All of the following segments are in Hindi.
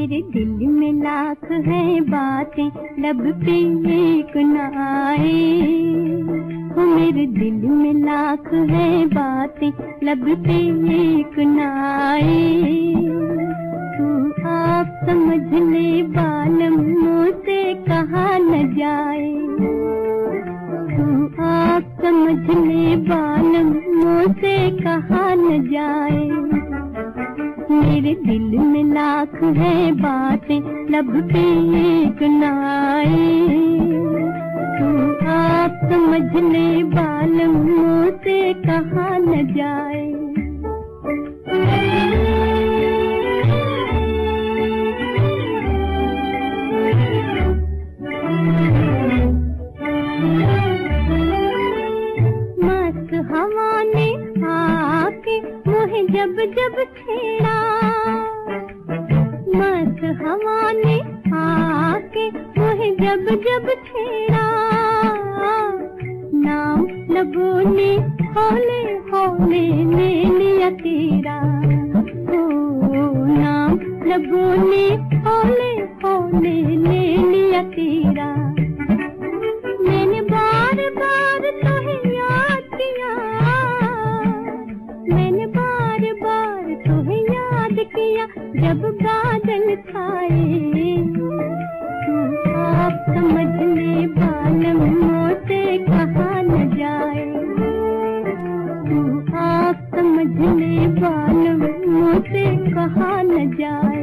मेरे दिल में लाख है बातें, लब पे एक न आए। हो मेरे दिल में लाख है बातें, लब पे एक न आए। तू आप समझ ले बालम, मुझसे कहा न जाए। तू आप समझ ले बालम, मुझसे कहा न जाए। मेरे दिल में लाख है बातें, लब पे एक न आए। तू आप समझ ले बालम, मुझसे कहा न जाए। मस्त हवा ने आके मुझे जब जब छेड़ा, मस्त हवा ने आके मुझे जब जब छेड़ा। नाम लबों ने हौले हौले ले लिया तेरा। ओ नाम लबों ने हौले हौले ले लिया तेरा। मैंने बार बार तुम्हें याद किया, मैंने बार बार तुम्हें याद किया जब बादल छाए। तू आप समझ ले बालम, मुझसे कहा न जाए। तू आप समझ ले बालम, मुझसे कहा न जाए।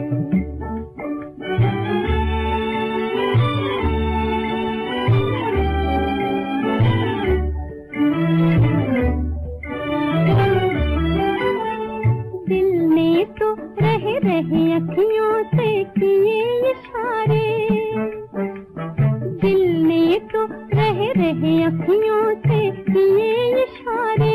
रहे अखियों से किए इशारे, दिल ने तो रहे अखियों से किए इशारे।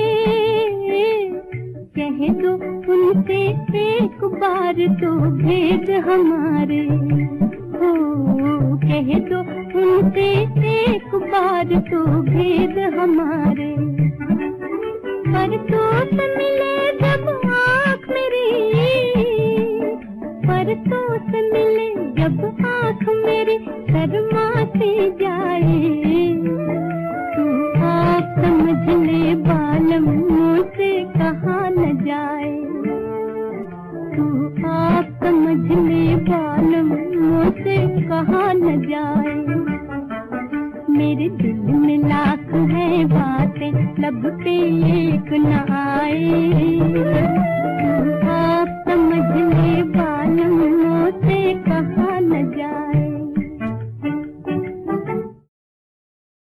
कह दो उनसे एक बार तो भेद हमारे। हो कह दो उनसे एक बार तो भेद हमारे। पर तो मिले जब आँख मेरी, पर तो मिले जब आँख मेरी शर्माती जाए। तू आप समझ ले बालम, मुझसे कहा न जाए। तू आप समझ ले बालम, मुझसे कहा न जाए। मेरे दिल में लाख है बातें, लब पे एक न